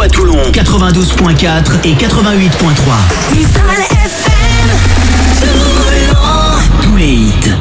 Toulon, 92.4 et 88.3. Mistral FM, Toulon. Tous les hits.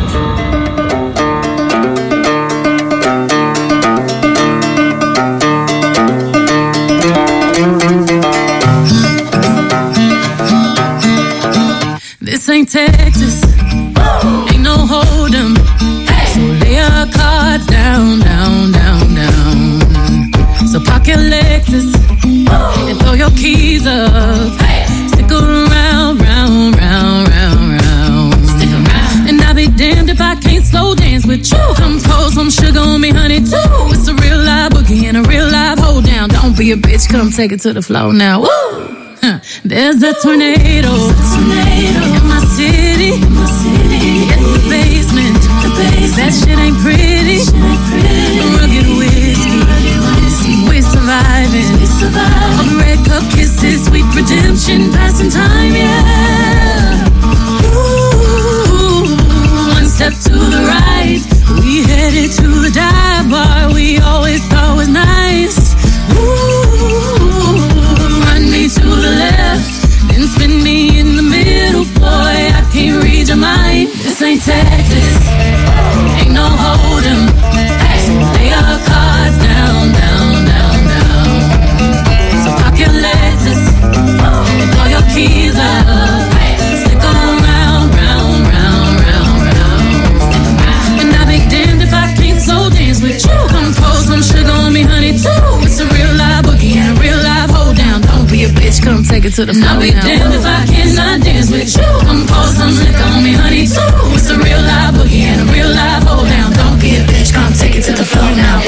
This ain't Texas, ain't no hold'em. So lay your cards down, down, down, down. So park your Lexus and throw your keys up. Stick around, round, round, round, round. Stick around. And I'll be damned if I can't slow dance with you. Come pour some sugar on me, honey, too. It's a real live boogie and a real live hold down. Don't be a bitch, come take it to the floor now. Woo! There's a tornado in my city, in the basement. That shit ain't pretty. Rugged whiskey, we're surviving. All the red cup kisses, sweet redemption, passing time, yeah. Ooh, one step to the right, we headed to the dive bar we always thought was nice. Ooh, run me to the left, then spin me in the middle, boy, I can't read your mind. This ain't Texas, ain't no hold'em. So lay your cards down, down, down, down. So park your Lexus and throw your keys up. Stick around, round, round, round, round. And I'll be damned if I can't slow dance with you. Come pour some sugar on me, honey, too. It's a real live boogie and a real live hold down. Don't be a bitch, come take it to the floor. I'll be damned if I cannot dance with you. Come pour some liquor on me, honey, too. It's a real live boogie and a real live hold down. Don't be a bitch, come take it to the floor now.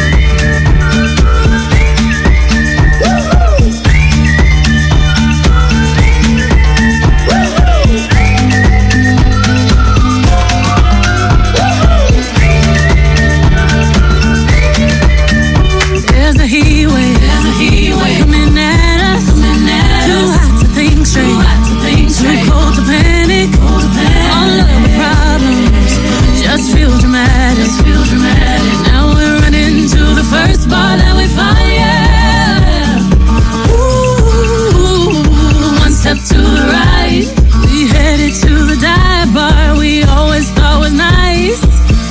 There's a heat wave coming at us. Too hot to think straight, too cold to panic. All of the problems just feel dramatic. Now we're running to the first bar that we find, yeah. Ooh, one step to the right, we headed to the dive bar we always thought was nice.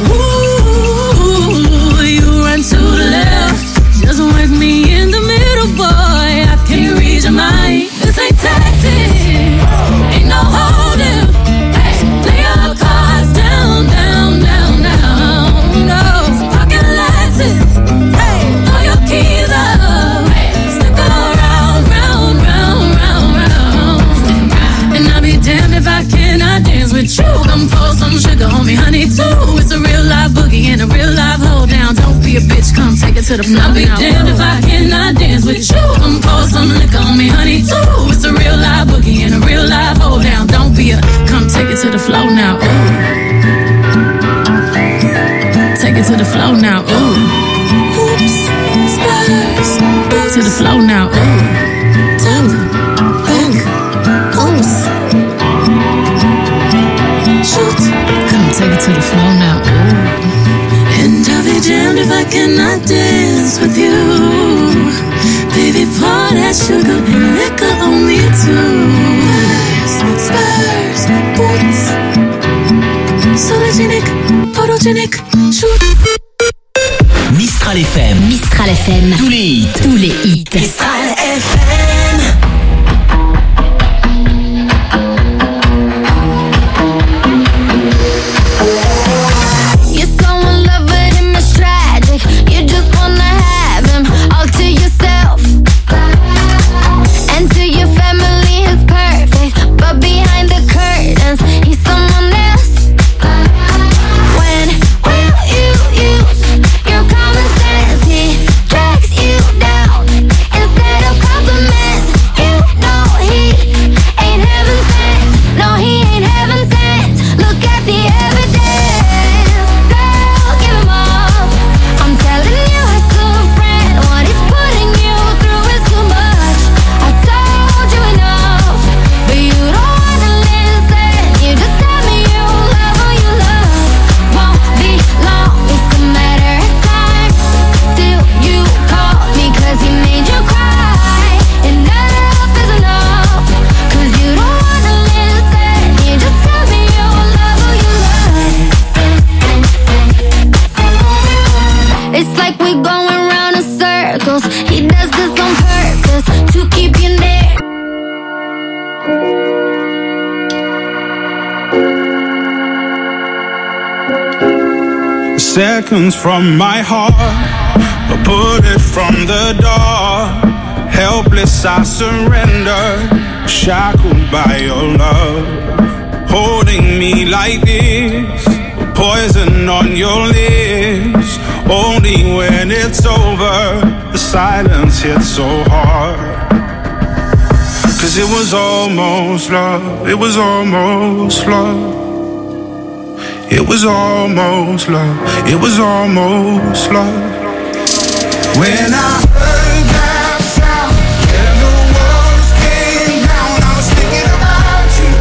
Ooh, you run to the left, just work me in the middle, boy, I can't read your mind. This ain't Texas, ain't no hold'em. Lay your cards down, down, down, down. No, pocket Lexus, throw your keys up. Stick around, round, round, round, round. And I'll be damned if I cannot dance with you. Come pour some sugar on me, honey, too. It's a real live boogie and a real live hold down. Don't be a bitch, come take it to the floor. I'll be damned if I cannot dance with you. Come pour some liquor on me, honey, too. It's a real live boogie and a real live hold down. Don't be a, come take it to the floor now. Ooh. Take it to the floor now. Ooh. Oops, Spurs. To the floor now. Ooh. Oops. Shoot. Come take it to the floor now. Ooh. And I'll be damned if I cannot dance with you. Baby, pour that sugar and liquor on me too. Spurs, boots, sologenic, photogenic, shoot. Mistral FM. Mistral FM. Tous les hits. Tous les hits. Mistral FM. You're so in love with him, it's tragic. You just wanna have him all to yourself. And to your family, he's perfect, but behind the curtains, he's someone else. When will you use your common sense? He drags you down instead of Seconds from my heart, a bullet from the door. Helpless I surrender, shackled by your love. Holding me like this, poison on your lips. Only when it's over, the silence hits so hard. 'Cause it was almost love, it was almost love. It was almost love, it was almost love. When I heard that sound and the walls came down, I was thinking about you,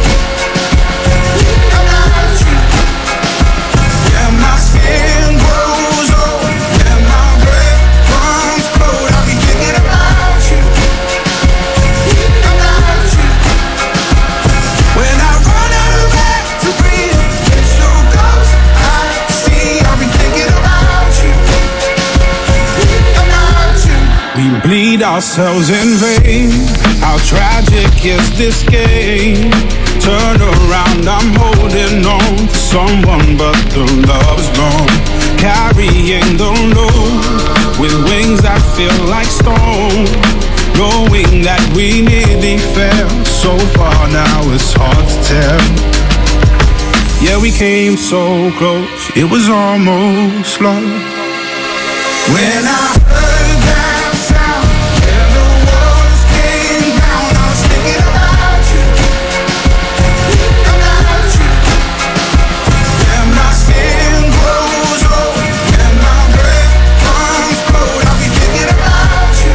about you. Yeah, my skin grows old, and my breath comes cold. I'll be thinking about you, about you. When I run out of air to breathe, it's so close, I see. I'll be thinking about you, about you. We bleed ourselves in vain. How tragic is this game? Turn around, I'm holding on to someone, but the love's gone. Carrying the load with wings that feel like stone. Knowing that we nearly fell so far, now it's hard to tell. Yeah, we came so close, it was almost love. When I heard that sound and the walls came down, I was thinking about you, about you. And my skin grows old and my breath comes cold. I'll be thinking about you,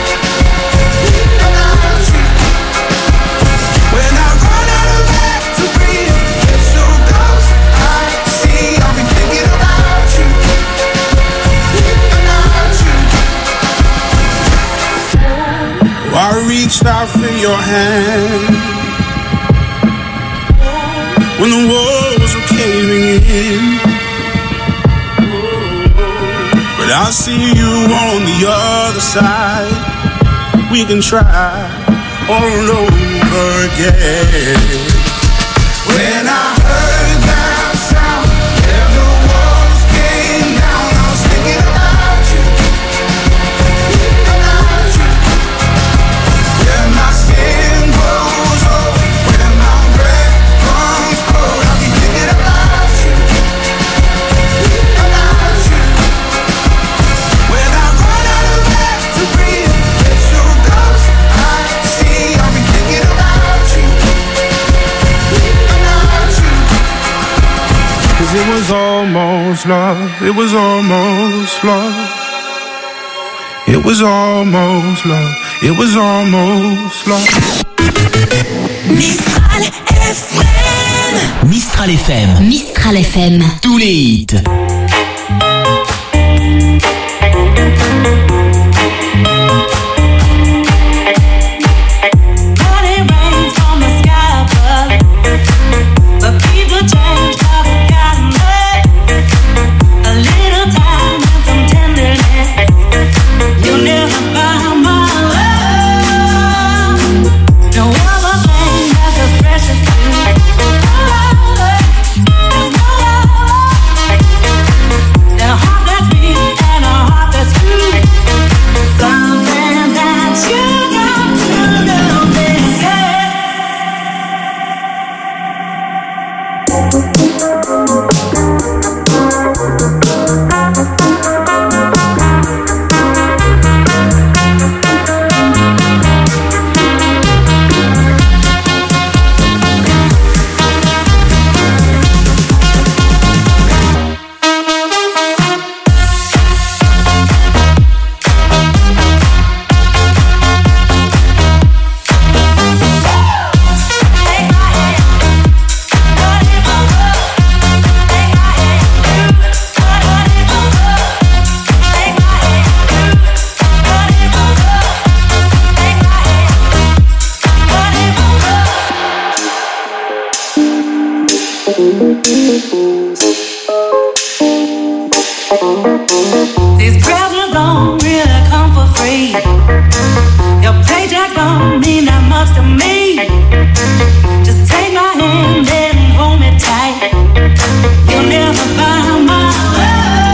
about you. When I run out of air to breathe, it's so close, I see. I'll be thinking about you, about you. I reached out for your hand when the walls were caving in, but I see you on the other side. We can try all over again. When I heard that sound and the walls came down, I was thinking about you, about you. When my skin grows old, when my breath comes cold, I'll be thinking about you, about you. When I run out of air to breathe, it's so close, I see. I'll be thinking about you, about you. 'Cause it was almost love, it was almost love. It was almost love, it was almost love. Mistral FM. Mistral FM. Mistral FM. Tous les hits. Money rains from the sky above, but people change 'cause it got me. A little time and some tenderness, you never buy my love. No other thing that's as precious to me. There's no other. The heart that's beat and a heart that's true. Something that you got to know, they say. These presents don't really come for free. Your paycheck don't mean that much to me. Just take my hand and hold me tight. You'll never buy my love.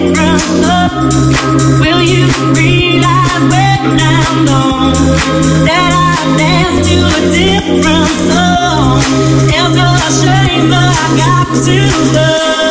different love. Will you realize when I'm gone that I dance to a different song? It's a shame, but I got to go.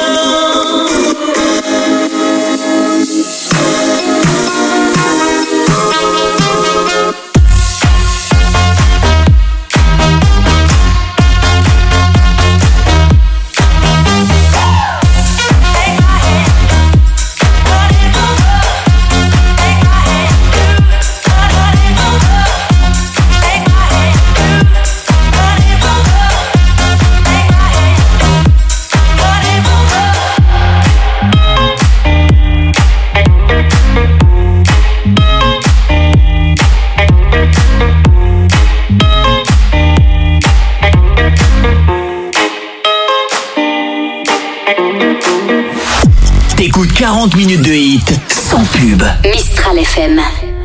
T'écoutes 40 minutes de hit sans pub. Mistral FM.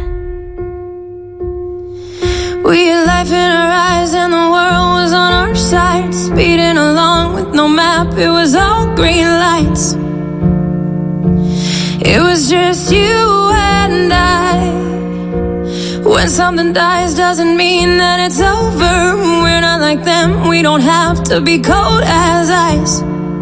We had life in our eyes and the world was on our side. Speeding along with no map, it was all green lights. It was just you and I. When something dies doesn't mean that it's over. We're not like them, we don't have to be cold as ice.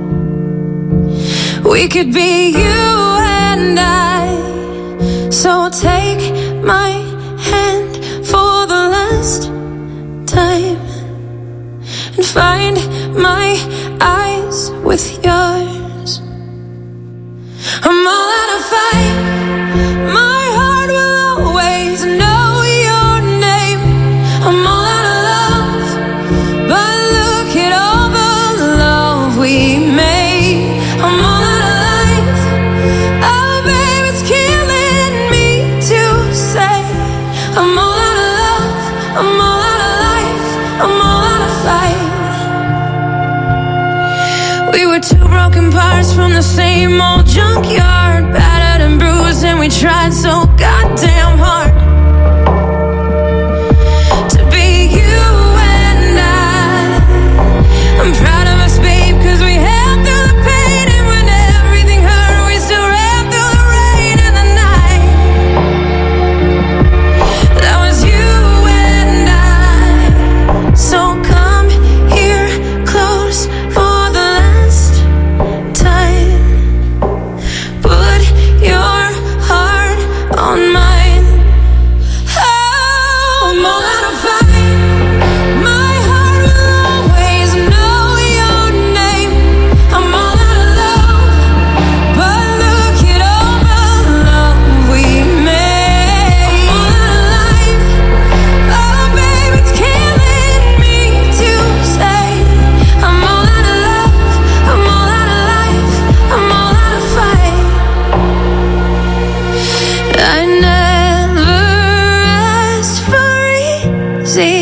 We could be you and I. So take my hand for the last time and find my eyes with yours. I'm all out of fight. My heart will always know your name. I'm all out of love, but look at all the love we made. I'm all out of life. Oh, babe, it's killing me to say. I'm all out of love. I'm all out of life. I'm all out of fight. We were two broken parts from the same old junkyard, battered and bruised, and we tried so goddamn hard to be you and I. I'm proud of us, babe, 'cause we held through the pain, and when everything hurt, we still ran through the rain and the night. That was you and I. So come here close for the last time. Put your heart on mine. Oh, I'm all out of fight. My heart will always know your name. I'm all out of love, but look at all the love we made. I'm all out of life. Oh, babe, it's killing me to say. I'm all out of love. I'm all out of life. I'm all out of fight. I never asked for easy,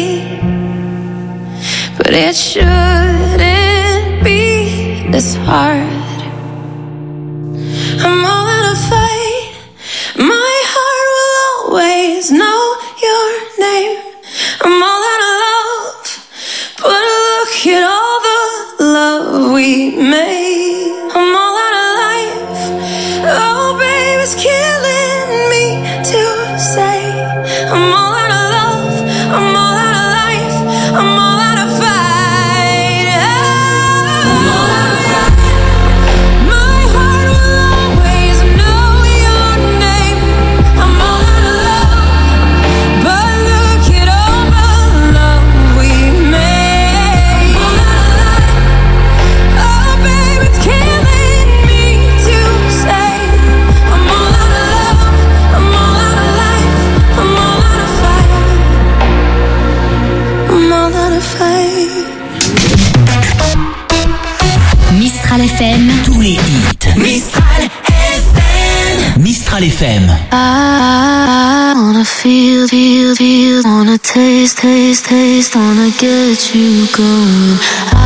but it shouldn't be this hard. I'm all out of fight. My heart will always know your name. I'm all out of love, but look at all the love we made. I'm all out of life. Oh, babe, it's killing me to say. I'm all out of love. I'm all out of life. I'm all out of fight. I'm all out of fight. My heart will always know your name. I'm all out of love, but look at all the love we made. I'm all out of life. Oh, babe, it's killing me to say. I'm all out of love. I'm all out of life. I'm all out of fight. I'm all out of fight. Mistral FM. Tous les hits. Mistral FM. Mistral FM. I wanna feel, wanna taste, wanna get you going. I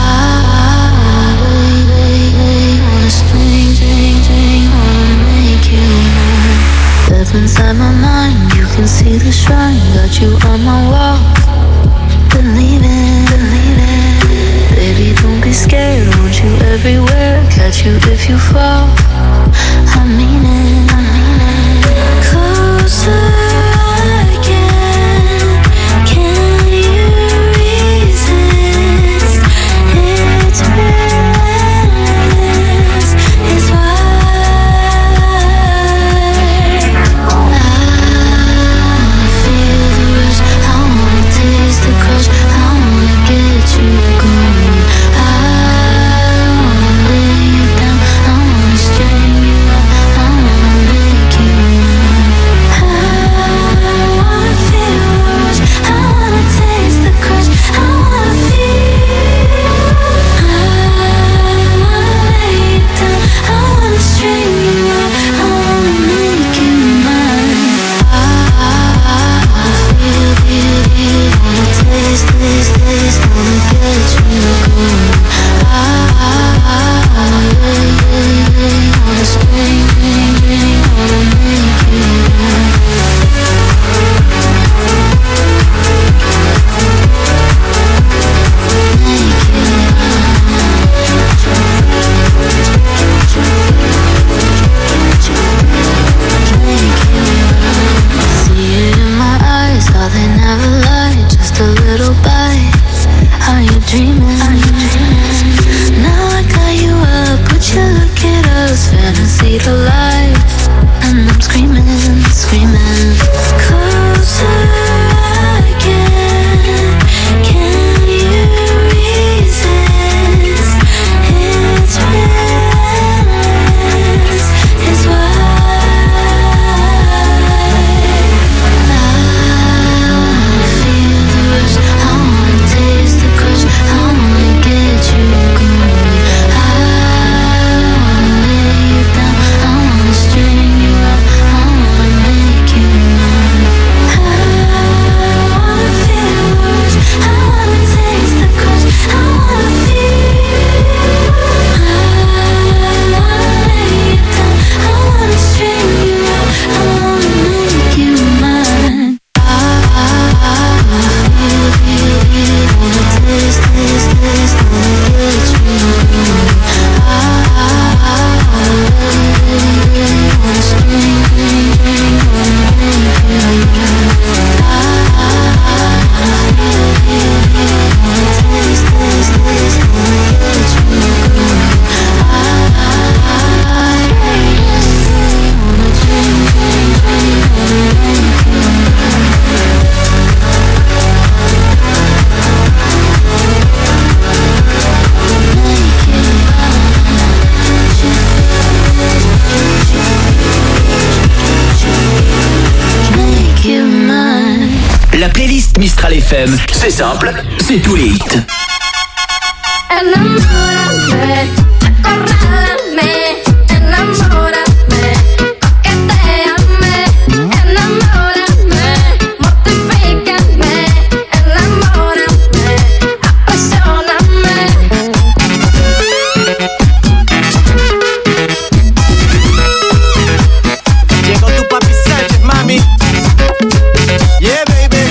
wanna string, wanna make you mine. Deep inside my mind, you can see the shrine, got you on my wall. Believe it, baby, don't be scared, won't you ever everywhere, catch you if you fall. I mean it, I mean it. Closer again, can you resist? It's relentless, it's why I feel the rush, I wanna taste the crush, I wanna get you going. I wanna lay you down, I wanna string you up, I wanna make you mine. I wanna feel the rush, I wanna taste the crush, I wanna feel. I wanna lay you down, I wanna string you up, I wanna make you mine. I wanna feel it, wanna taste this, wanna get you going. I wanna string, wanna make you mine. See it in my eyes, how they never lie. Just a little bite. Are you dreaming? Now I got you up, would you look at us? Fantasy to life, and I'm screaming, screaming. Closer again, can you resist? It's relentless, it's why I wanna feel the rush, I wanna taste the crush, I wanna get you going. I wanna lay you down, I wanna string you up, I wanna make you mine. I wanna feel the rush, I wanna taste the crush, I wanna feel. I wanna lay you down, I wanna string you up, I wanna make you mine. I wanna feel it, wanna taste this, wanna get you going. I wanna string, wanna make you mine. I wanna feel it, wanna taste this, wanna get you going. I wanna drink, wanna make you mine. Make you mine. La playlist Mistral FM, c'est simple, c'est tous les hits. Enamórame, acorrálame, enamórame, coquetéame, enamórame, mortifícame, enamórame, apasioname. Llegó tu papi Sánchez, mami. Yeah, baby.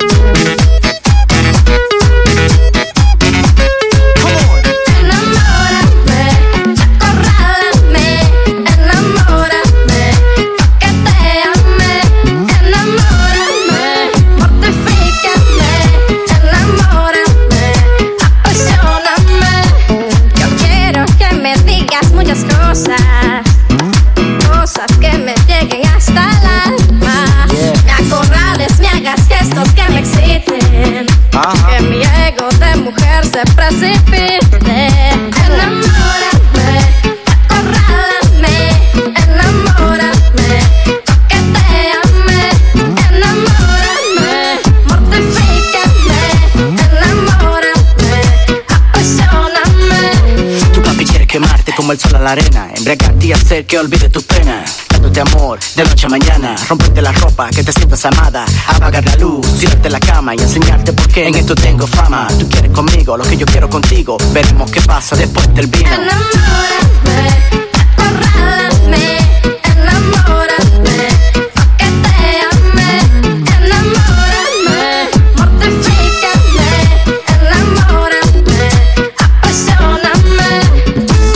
Come on. Enamórame, acorrálame, enamórame, coquetéame, enamórame, mortifícame, enamórame, apasioname. Yo quiero que me digas muchas cosas, cosas que me lleguen hasta el alma. Me acorrales, me hagas gestos que me exciten, que mi ego de mujer se precipite. Enamórame, acorrálame, enamórame, coquetéame, enamórame, mortifícame, enamórame, apasioname. Tu papi quiere quemarte como el sol a la arena, embriagarte y hacer que olvide tus penas. Dándote amor de noche a mañana, romperte la ropa, que te sientas amada, apagar la luz, tirarte la cama y enseñarte por qué en esto tengo fama. Tú quieres conmigo lo que yo quiero contigo, veremos qué pasa después del vino. Enamórame, acorrálame, enamórame, coquetéame, enamórame, mortifícame, enamórame, apasioname.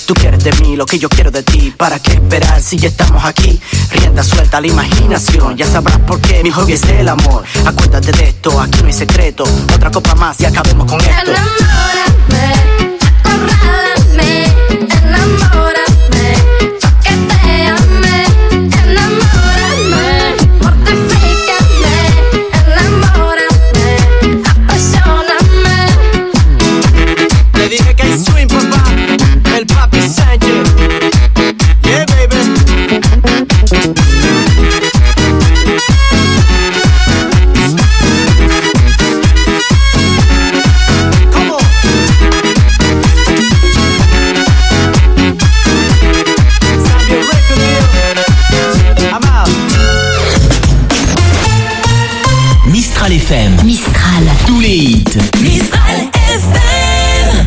Tú quieres de mí lo que yo quiero de ti. ¿Para qué esperar si ya estamos aquí? Rienda suelta a la imaginación. Ya sabrás por qué mi hobby es el amor. Acuérdate de esto, aquí no hay secreto. Otra copa más y acabemos con esto. Enamórame, acorrálame, enamórame, toqueteame, enamórame, mortifícame, enamórame, apasioname. Le dije que hay swing, papá, el papi Sánchez. Yeah, baby. Mistral FM. Mistral. Tous les hits. Mistral FM.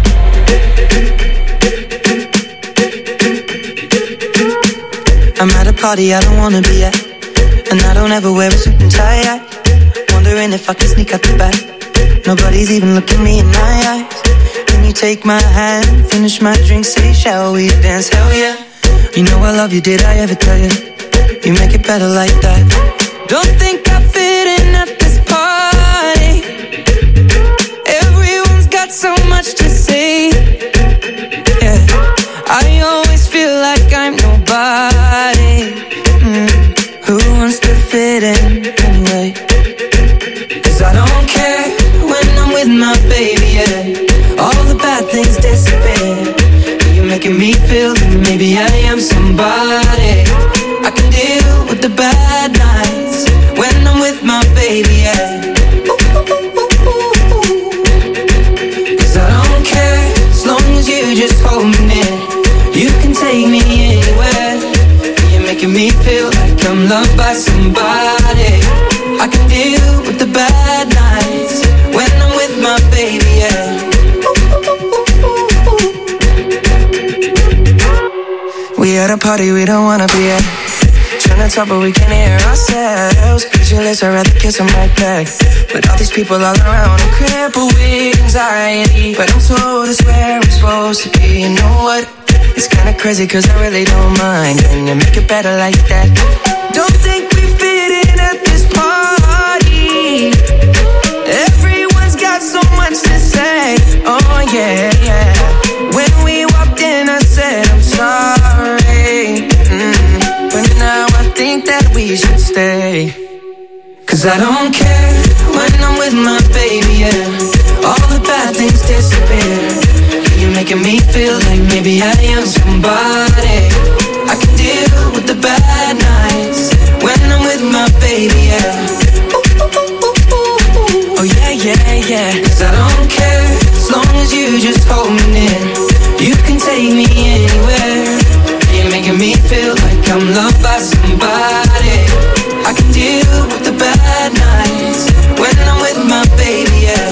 I'm at a party I don't wanna be at, and I don't ever wear a suit and tie. Wondering if I can sneak out the back. Nobody's even looking me in my eyes. Can you take my hand, finish my drink, say shall we dance? Hell yeah. You know I love you, did I ever tell you? You make it better like that. Don't think I fit in at this party. Everyone's got so much to say. Yeah, I always feel like I'm nobody. Who wants to fit in anyway? 'Cause I don't care when I'm with my baby, yeah. All the bad things disappear. You're making me feel that maybe I am somebody. I can deal with the bad nights when I'm with my baby, yeah. 'Cause I don't care as long as you just hold me near. You can take me anywhere. You're making me feel like I'm loved by somebody. I can deal with the bad nights when I'm with my baby, yeah. We at a party we don't wanna be at. Trying to talk but we can't hear ourselves. Pictureless, I'd rather kiss them right back. But all these people all around, I'm crippled with anxiety. But I'm told it's where I'm supposed to be. You know what? It's kinda crazy 'cause I really don't mind. Can you make it better like that? Don't think we fit in at this party. Everyone's got so much to say. Oh yeah, yeah. When we walked in I said I'm sorry. But now I think that we should stay. 'Cause I don't care when I'm with my baby, yeah. All the bad things disappear. You're making me feel like maybe I am somebody. I can deal with the bad nights when I'm with my baby, yeah. Oh yeah, yeah, yeah. 'Cause I don't care as long as you just hold me near. You can take me anywhere. You're making me feel like I'm loved by somebody. I can deal with the bad nights when I'm with my baby, yeah.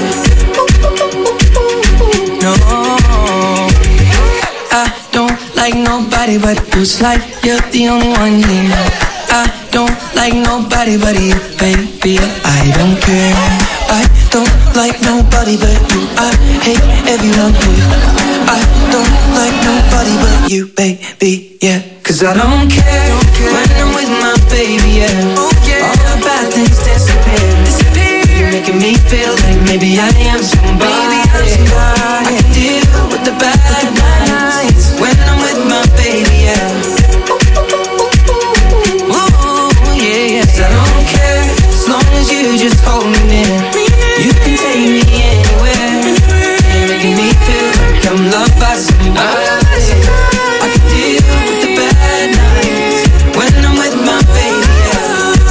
No, I don't like nobody but you. It's like you're the only one here. I don't like nobody but you, baby. I don't care. I don't like nobody but you. I hate everyone here. I don't like nobody but you, baby, yeah. 'Cause I don't care when I'm with my baby, yeah. All the bad things disappear. You're making me feel like maybe I am somebody. I can deal with the bad nights when I'm with my baby, yeah. Ooh, yeah, yeah. 'Cause I don't care as long as you just hold me near. You can take me anywhere. You're making me feel like I'm loved by somebody. I can deal with the bad nights when I'm with my baby, yeah.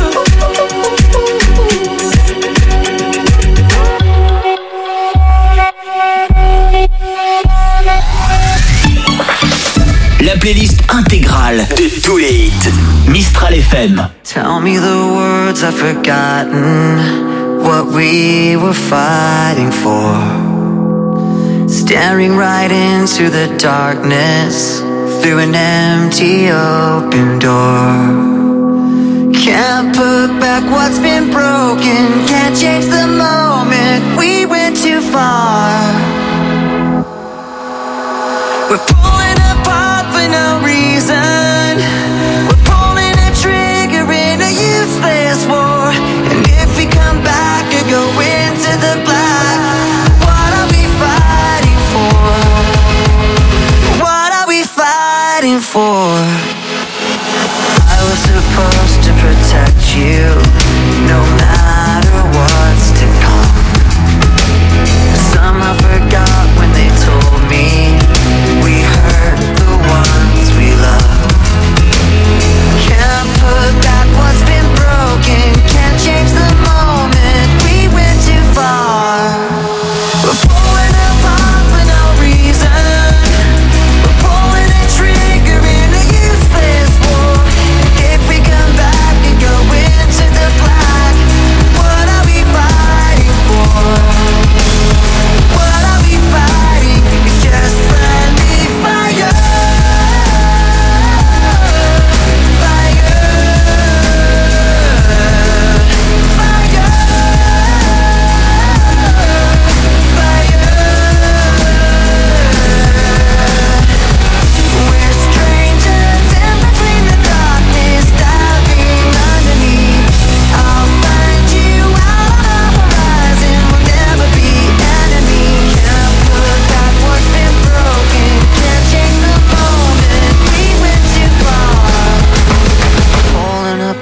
La playlist intégrale de tous les hits. Mistral FM. Tell me the words I've forgotten, what we were fighting for. Staring right into the darkness, through an empty open door. Can't put back what's been broken, can't change the moment, we went too far. We're pulling apart.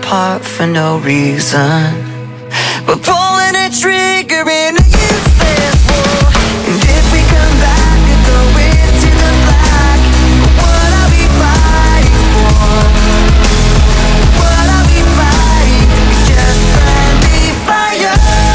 apart for no reason. We're pulling a trigger in a useless war. And if we come back and go into the black, what are we fighting for? What are we fighting? It's just friendly fire.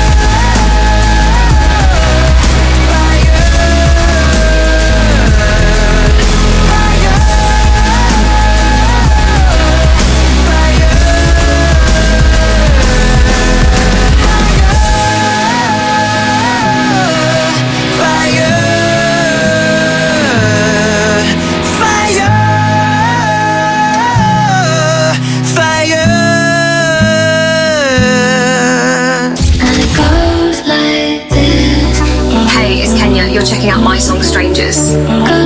You're checking out my song Strangers.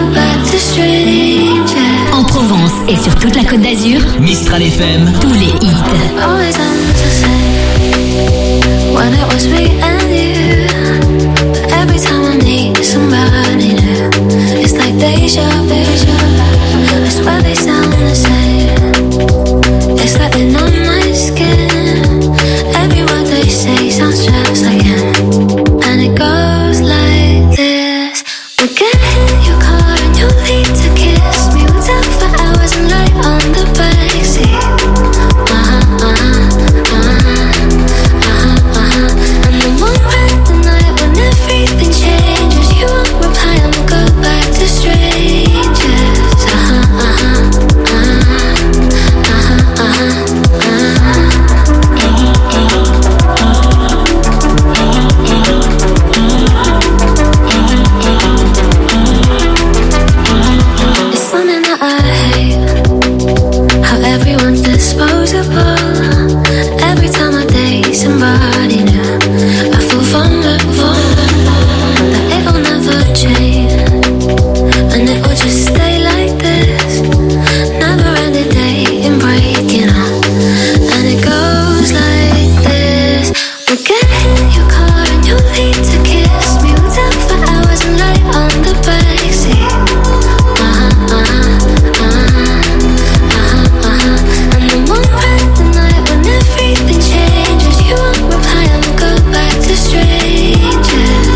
En Provence et sur toute la Côte d'Azur, Mistral FM, tous les hits. Always ends the same when it was me and you. But every time I need somebody new, it's like deja vu. I swear they sound the same. It's like they're on my skin. Every word they say sounds just like him. And it goes like this. We'll get in your car and you'll need to kiss me. We'll talk for hours and lie on the backseat. And then one night, the night when everything changes, you won't reply and we'll go back to strangers. It's something that I hate, how everyone's disposable. Every time I date somebody new, I feel vulnerable, that it will never change, and it will just stay like this. Never ending dating, breaking up, and it goes like this. We'll get in your car and you'll need to kiss me. We'll talk for hours and lie on the backseat. And then one night, the night when everything changes, you won't reply and we'll go back to strangers.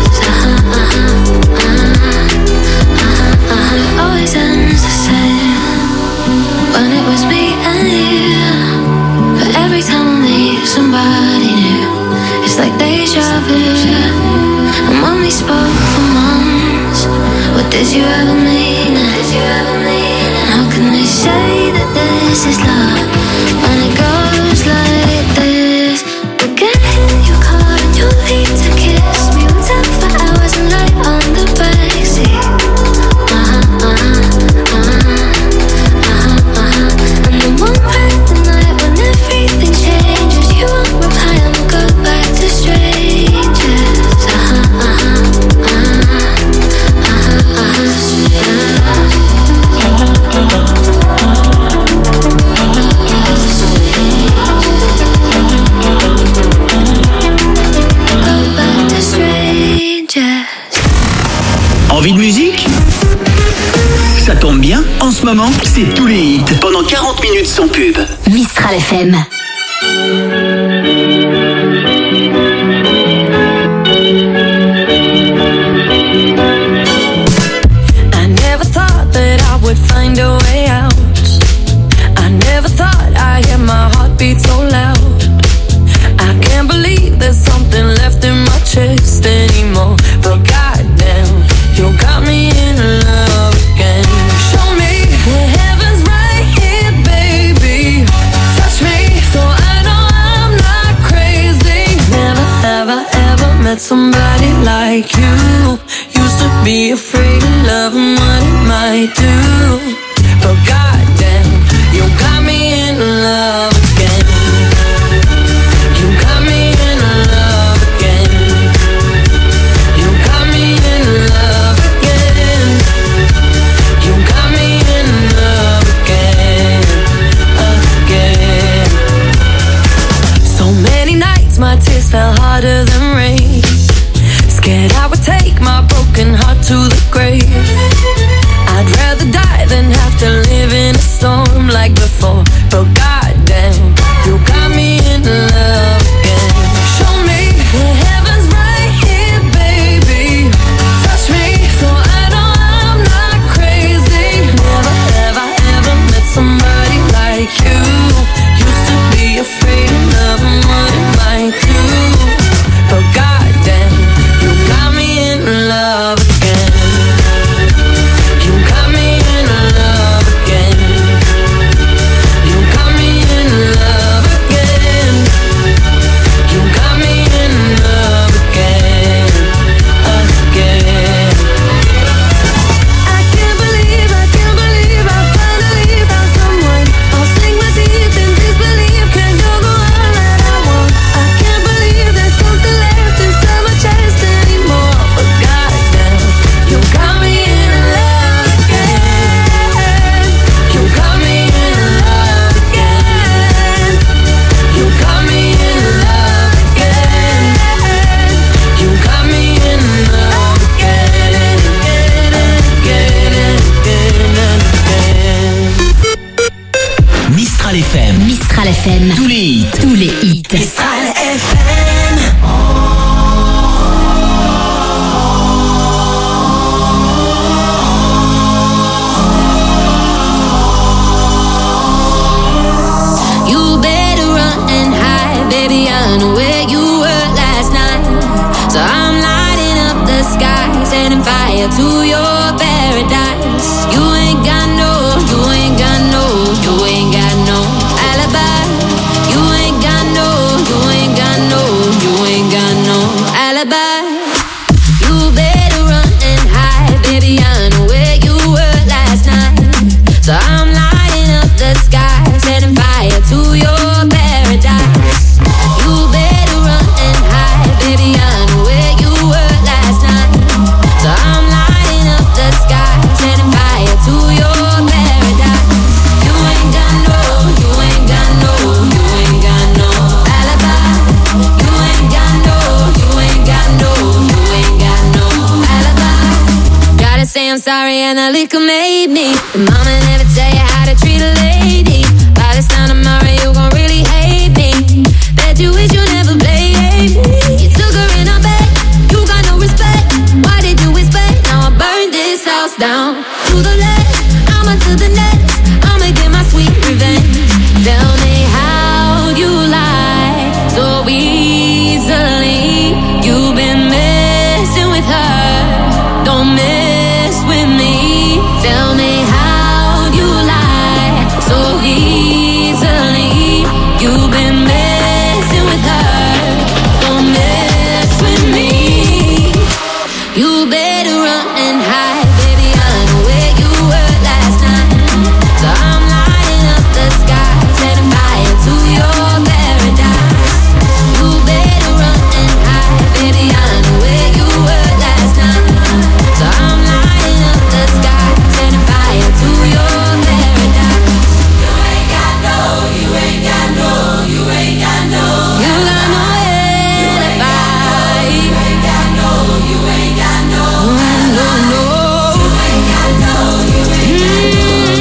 It always ends the same when it was me and you. But every time I meet somebody new, it's like deja vu. And when we spoke for months, what did you ever mean? And how can they say that this is love when it goes like this? We'll get in your car and you'll need to kiss me. We'll talk for hours and lie on the backseat. And then one night, the night when everything changes, you won't reply and we'll go back to strangers. Envie de musique? Ça tombe bien, en ce moment, c'est tous les hits. Pendant 40 minutes sans pub. Mistral FM. I never thought that I would find a way out. I never thought I'd hear my heartbeat so loud. I can't believe there's something left in my chest anymore. But goddamn, you got me in love again. Show me the heaven's right here, baby. Touch me so I know I'm not crazy. Never have I ever met somebody like you. Used to be afraid of love and what it might do. But goddamn, you got me in love again. You got me in love again. You got me in love again. You got me in love again, again. So many nights my tears fell harder than rain. Scared I would take my broken heart to the grave. I'd rather die than Mistral FM. Mistral FM. Tous les hits. Tous les hits. Mistral FM. You better run and hide, baby. I know where you were last night. So I'm lighting up the sky, setting fire to your paradise. You ain't got no, you ain't got no, you ain't got no alibi. You ain't got no, you ain't got no, you ain't got no alibi. You better run and hide, baby. I know where you were last night. So I'm lighting up the sky, setting fire to your paradise. You better run and hide, baby. I know where you were last night. So I'm lighting up the sky, setting fire to your paradise. You ain't got no, you ain't got no, you ain't got no alibi. You ain't got no, you ain't got no, you ain't got no alibi. Gotta say I'm sorry and the liquor made me. But mama never tell you how to treat a lady. By this time tomorrow you gon' really hate me. Bet you wish you never played me. You took her in a bed, you got no respect. Why did you expect? Now I burned this house down to the left, I'ma to the next. I'ma get my sweet revenge. Tell me how you lie so easily. You've been messing with her, don't mess with me. Tell me how you lie so easily. You've been messing with her, don't mess with me. You better run and hide, baby. I know where you were last night. So I'm lighting up the sky, setting fire to your paradise. You better run and hide, baby. I know where you were last night. So I'm lighting up the sky, setting fire to your paradise. You ain't got no, you ain't got no, you ain't got no. You got no alibi. You ain't got no, you ain't got no. No, no. You ain't got no, you ain't got no.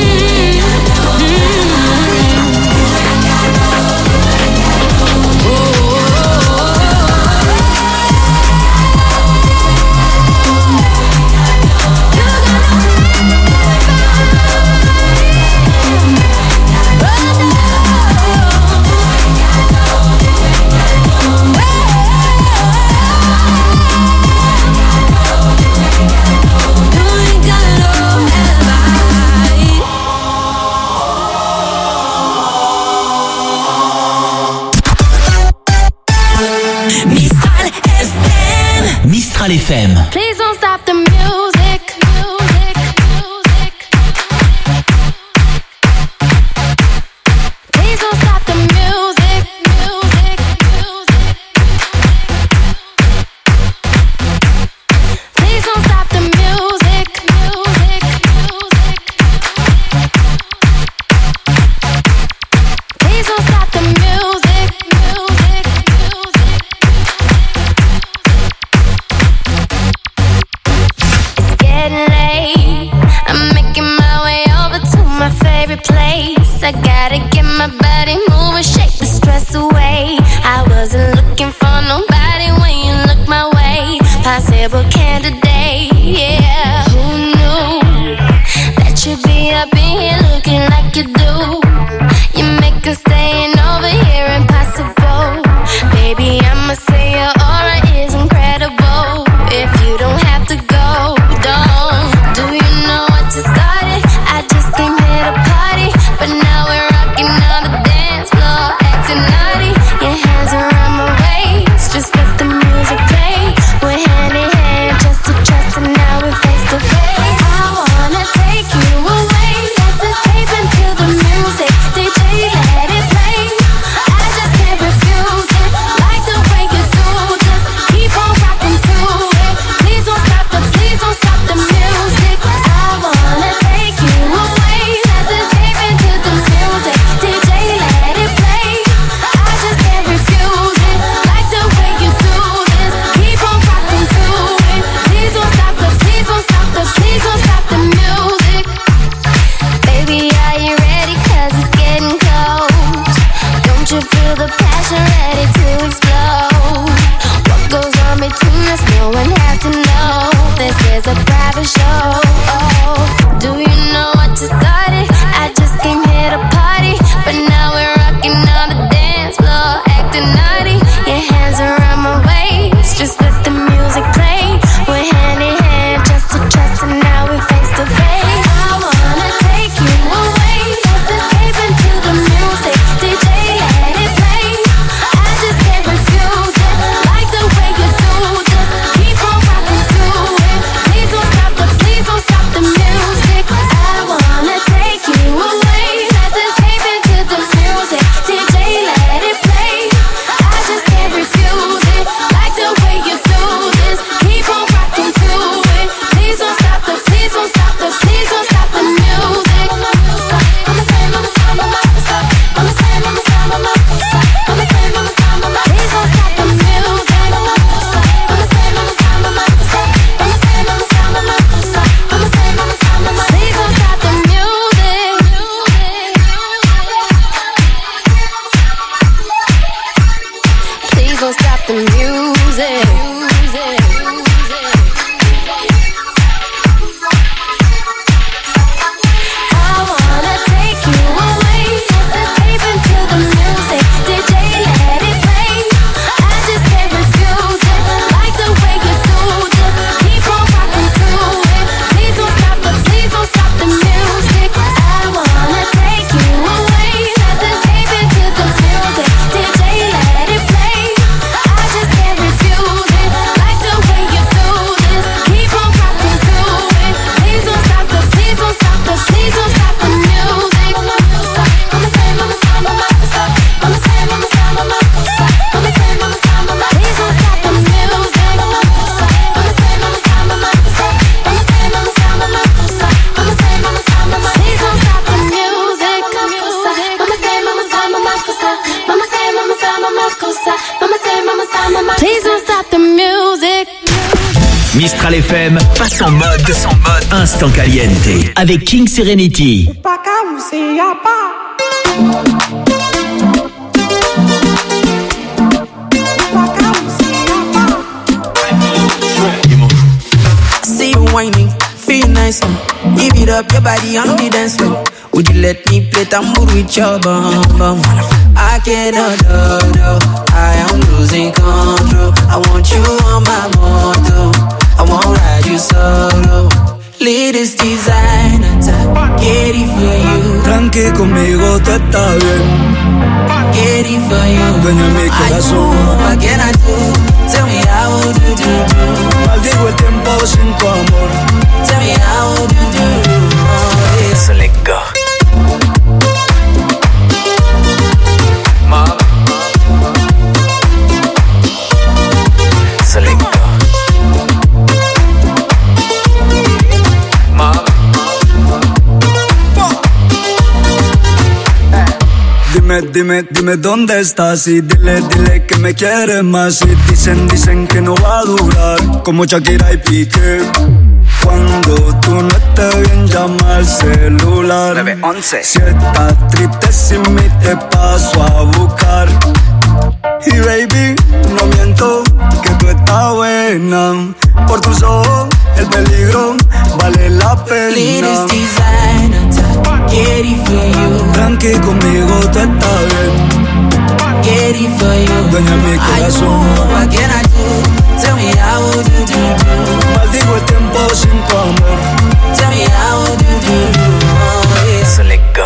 Mistral FM. Please don't stop the music. Please don't stop the music. Please don't stop the music. Please don't stop the music. It's getting late. I'm making my way over to my favorite place. I gotta get my body moving, shake the stress away. I wasn't looking for nobody when you look my way. Possible candidate, yeah. Who knew that you'd be up in here looking like you do? You make us staying over here impossible. Baby, I'ma say your aura is incredible. If you don't have to go, don't. Do you know what you started? I just came here to party, but now we're rocking on the dance floor, acting naughty. Your hands around my waist, just let the music play. We're hand in hand, just to trust, and now we're face to face. I wanna take you away, let's escape into the music. Deep Mistral FM passe en mode Instant Caliente avec King Serenity. See you whining, feel nice. Give it up, your body on the dance floor. Would you let me play tambour with your bum bum? I cannot do, I am losing control. I want you on my moto, I won't ride you solo. Latest designer, get it for you. Tranqui, conmigo tú estás bien. Get it for you. Dueña mi corazón. What can I do? Tell me how would you do? Maldigo el tiempo sin tu amor. Tell me how would you do? So let go. Mom. So let go. Mom. Dime dónde estás y dile que me quieres más. Y dicen que no va a durar, como Shakira y Piqué. Cuando tú no estés bien, llama al celular. 911. Si estás triste sin mí, te paso a buscar. Y baby, no miento, que tú estás buena. Por tus ojos, el peligro vale la pena. Latest designer, get it for you. Tranqui, conmigo tú estás bien. Get it for you. Dueña mi corazón. What can I do? Tell me how would you do? Maldigo el tiempo sin tu amor. Tell me how would you do? So let go.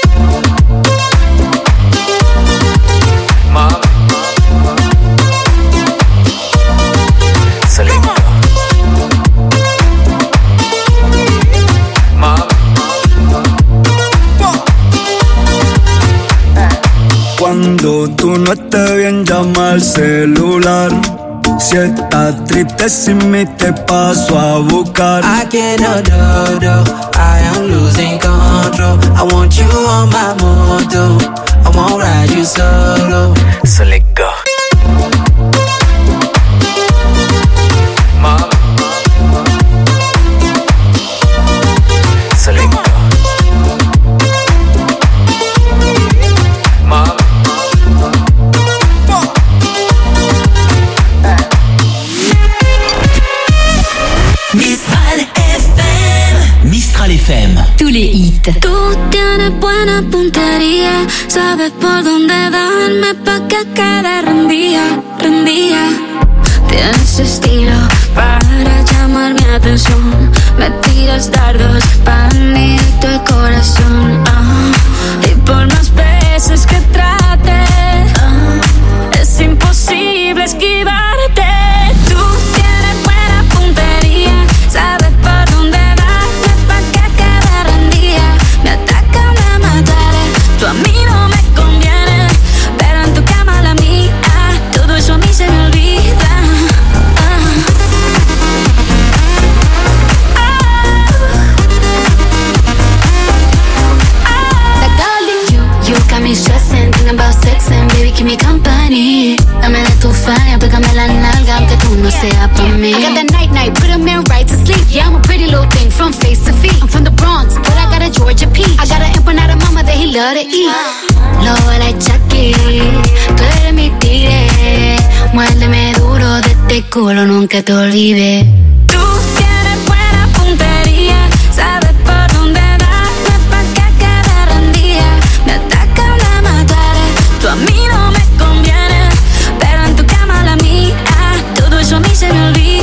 Mom. So let go. Mom. Cuando tú no estés bien, llama al celular. Si estás triste sin mí, te paso a buscar. I cannot do, I am losing control. I want you on my moto, I won't ride you solo. So let go. Mom. So let go. Mom. Mistral FM. Tous les hits. Tú tienes buena puntería, sabes por dónde darme pa' que quede rendida. Tienes estilo para llamar mi atención, me tiras dardos pa' directo el corazón. Y por más veces que trate, es imposible esquivarte. Tú tienes buena puntería, sabes por dónde darme pa' que quede rendida. Me atacan a matar, tú a mí no me conviene, pero en tu cama la mía, todo eso a mí se me olvida. You got me stressing, thinking about sex and baby keep me company. Dame de tu falla, pégame la nalga aunque tú no seas pa' mí. I got that night, put 'em in right to sleep. Yeah, I'm a pretty little thing from face to feet. I'm from the Bronx, but I got a Georgia peach. I got an empanada mama that he love to eat. Lobo like Chucky, tú eres mi tigre. Muérdeme duro de este culo, nunca te olvides. Tú tienes buena puntería, sabes por dónde darme pa' que quede rendida. Me atacan a matar, tú a mí no me conviene, pero en tu cama la mía, todo eso a mí se me olvida.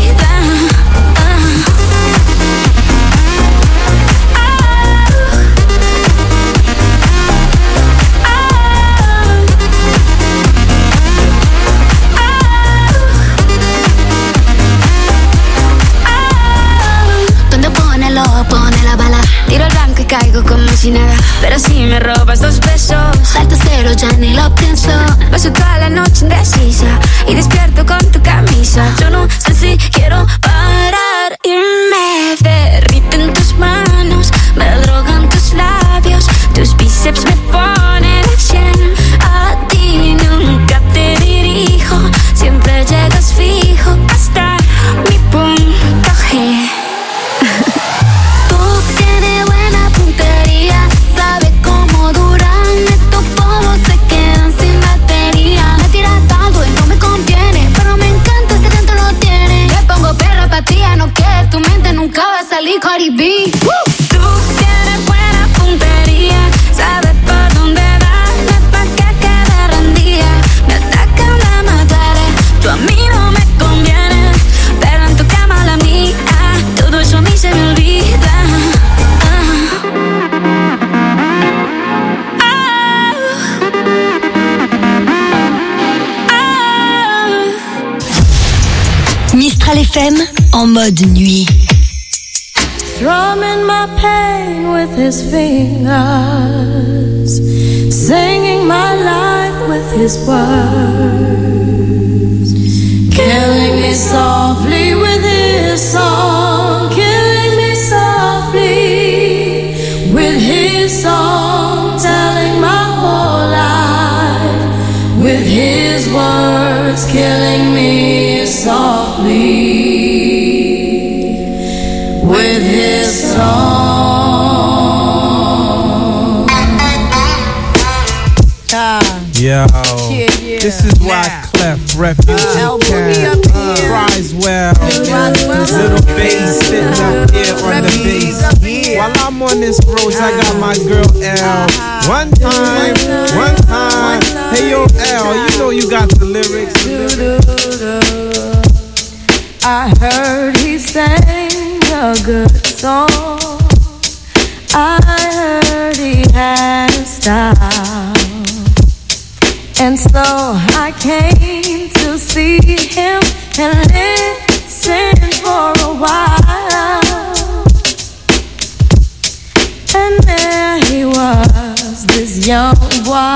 Pone la bala, tiro el blanco y caigo como si nada. Pero si me robas 2 besos, salto cero, ya ni lo pienso. Paso toda la noche indecisa y despierto con tu camisa. Yo no sé si quiero parar y me derriten tus manos, me drogan tus labios, tus bíceps me ponen al 100. A ti nunca te dirijo, siempre llegas fijo hasta mi punto. Mistral FM en mode nuit. Strumming my pain with his fingers, singing my life with his words, killing me softly with his song, killing me softly with his song, telling my whole life with his words, killing me softly with his song. Yo, this is why Clef Refugee Camp cries well. Little bass sitting up here on the bass. While I'm on this road, I got my girl L. One time. Hey yo L, you know you got the lyrics. I heard he sang a good song. I heard he had a style. And so I came to see him and listen for a while. And there he was, this young boy,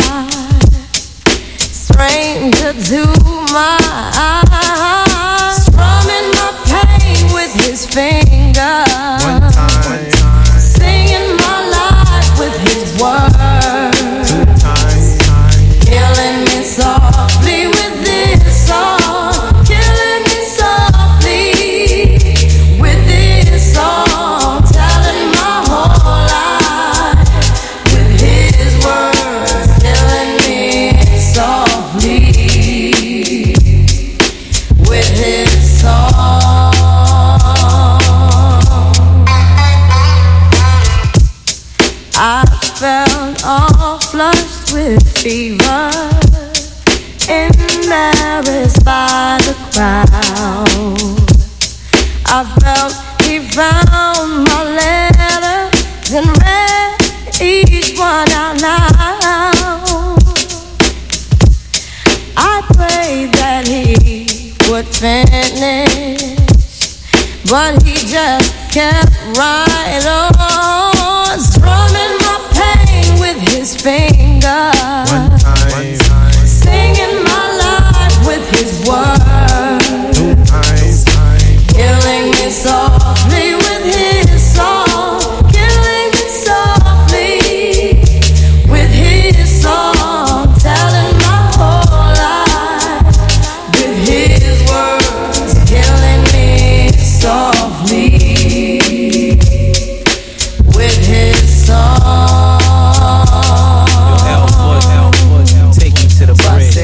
stranger to my eyes, strumming my pain with his fingers, one time. Singing my life with his words, two times. Killing me softly with this song, killing me softly with this song, telling my whole life with his words, killing me softly with his song. I felt all flushed with fever, embarrassed by the crowd. I felt he found my letters and read each one out loud. I prayed that he would finish, but he just kept right on, strumming my pain with his fingers, One time. singing my life with his words, Two times. killing me softly with his song, killing me softly with his song, telling my whole life with his words, killing me softly with his song. Take me to the bridge.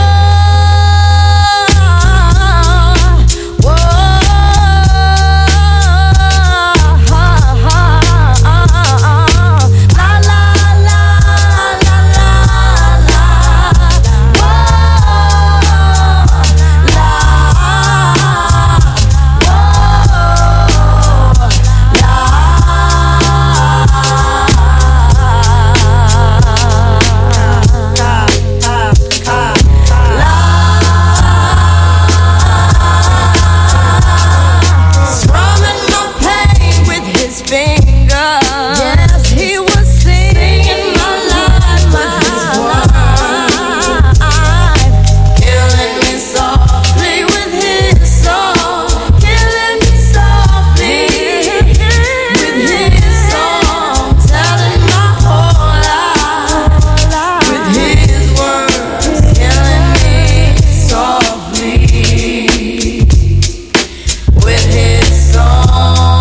Strumming my pain with his fingers. Yes, he was singing my life with his words, killing me softly with his song, killing me softly with his song, telling my whole life with his words, killing me softly with his song.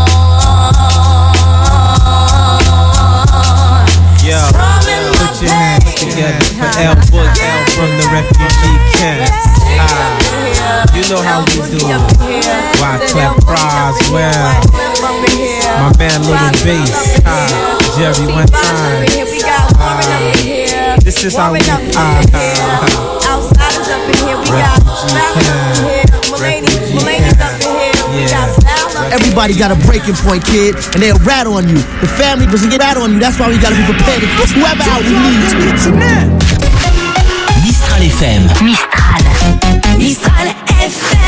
Yo, put your hands together for L Book from the refugee camp. You know how we do. Why Clef cries well. My man Little Bass. Jerry one time. This is how we Outsiders up in here, we got Mulaney's up in here, we got Sal up in here. Everybody got a breaking point, kid, and they'll rat on you. The family doesn't get rat on you. That's why we gotta be prepared to push whoever out we need to. Mistral FM. Mistral. Mistral FM.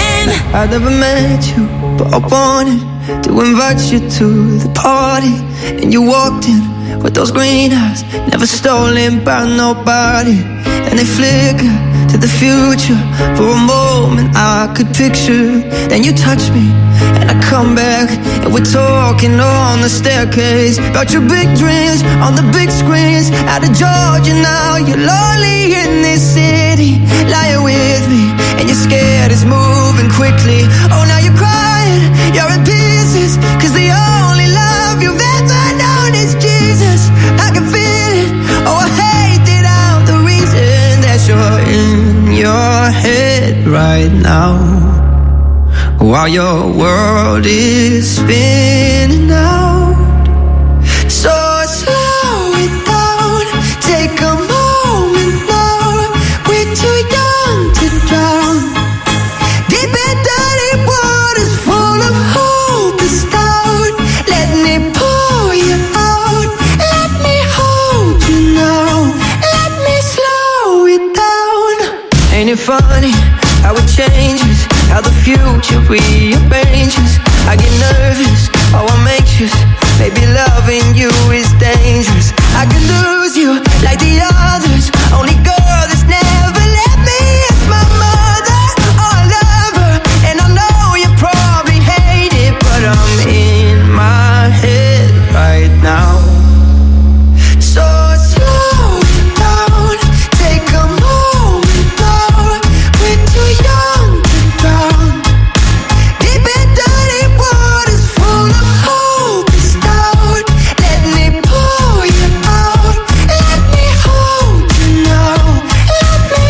I never met you, but I wanted to invite you to the party. And you walked in with those green eyes, never stolen by nobody. And they flicker to the future. For a moment I could picture. Then you touch me and I come back, and we're talking on the staircase about your big dreams on the big screens. Out of Georgia now, you're lonely in this city. Lying with me and you're scared it's moving quickly. Oh, now you're crying, you're in pieces, 'cause the only love you've ever known is Jesus. I can feel it, oh I hate it out. The reason that you're in your head right now, while your world is spinning out. So slow it down, take a moment now. We're too young to drown. Deep and dirty waters full of hope is down. Let me pull you out, let me hold you now. Let me slow it down. Ain't it funny how it changes, how the future rearranges? I get nervous, oh I'm anxious. Maybe loving you is dangerous. I could lose you like the others. Only girl that's never let me is my mother. Oh I love her, and I know you probably hate it, but I'm in my head right now. So slow it down, take a moment now. We're too young to drown. Deep and dirty waters full of hope is down. Let me pull you out, let me hold you now. Let me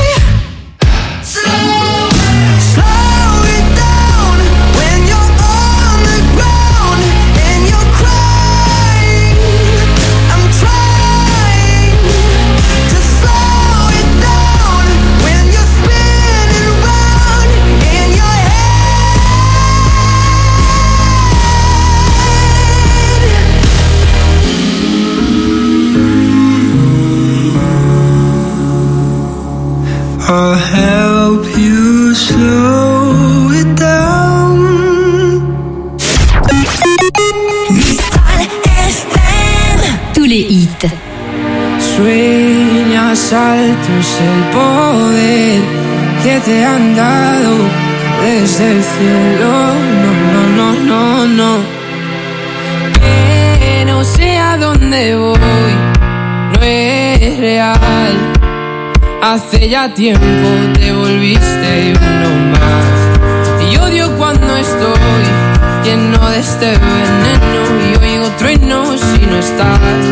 slow it down. When you're on the ground and you're crying, I'm trying to slow it down. When you're spinning round in your I'll help you slow it down. Tous les hits. Sueñas alto es el poder que te han dado desde el cielo. No, no, no, no, no. Que no sé a dónde voy, no es real. Hace ya tiempo te volviste uno más. Y odio cuando estoy lleno de este veneno y oigo truenos si no estás.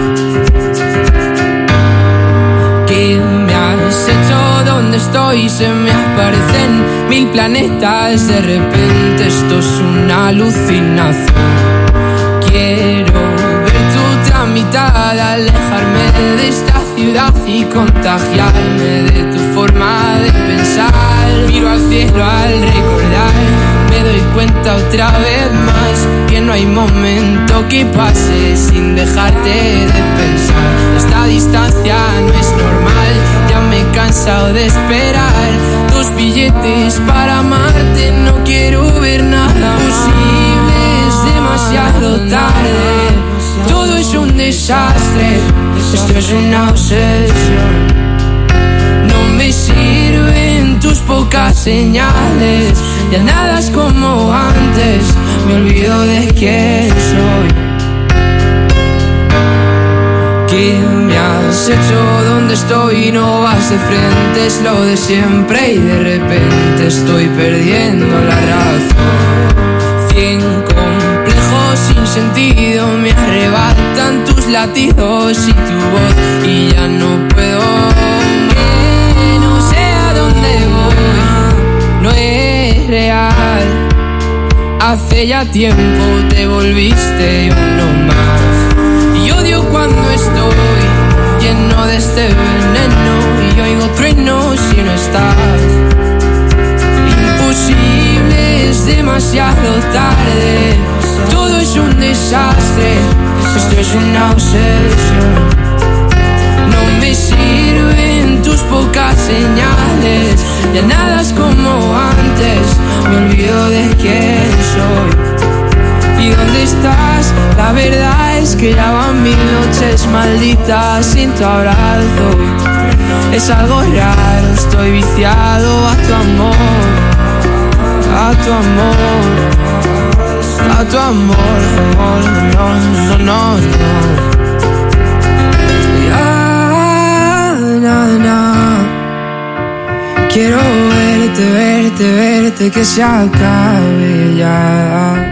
¿Qué me has hecho? ¿Dónde estoy? Se me aparecen mil planetas. De repente esto es una alucinación. Quiero ver tu otra mitad, alejarme de esta ciudad y contagiarme de tu forma de pensar. Miro al cielo al recordar, me doy cuenta otra vez más que no hay momento que pase sin dejarte de pensar. Esta distancia no es normal, ya me he cansado de esperar. 2 billetes para amarte, no quiero ver nada posible, es demasiado tarde. Todo es un desastre, esto es una obsesión. No me sirven tus pocas señales, ya nada es como antes, me olvido de quién soy. ¿Qué me has hecho? ¿Dónde estoy? No vas de frente, es lo de siempre y de repente estoy perdiendo la razón. 100 complejos sin sentido me arrebatan tus latidos y tu voz y ya no puedo. Que no sé a dónde voy, no es real. Hace ya tiempo te volviste uno más. Y odio cuando estoy lleno de este veneno y oigo truenos si no estás. Imposible, es demasiado tarde, todo es un desastre, esto es una obsesión. No me sirven tus pocas señales, ya nada es como antes, me me olvido de quién soy. ¿Y dónde estás? La verdad es que ya van 1000 noches malditas sin tu abrazo. Es algo raro, estoy viciado a tu amor, a tu amor, a tu amor, amor, no, no, no, no. Ya, na, na. Quiero verte, verte, verte, que se acabe ya.